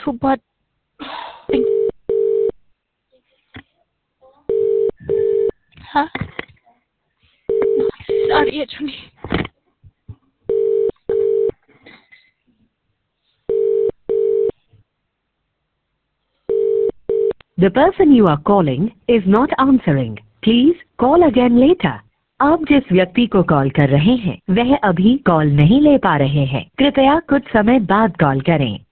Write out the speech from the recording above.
हूँ बहुत। हाँ sorry actually. The person you are calling is not answering. Please call again later. आप जिस व्यक्ति को कॉल कर रहे हैं वह अभी कॉल नहीं ले पा रहे हैं। कृपया कुछ समय बाद कॉल करें।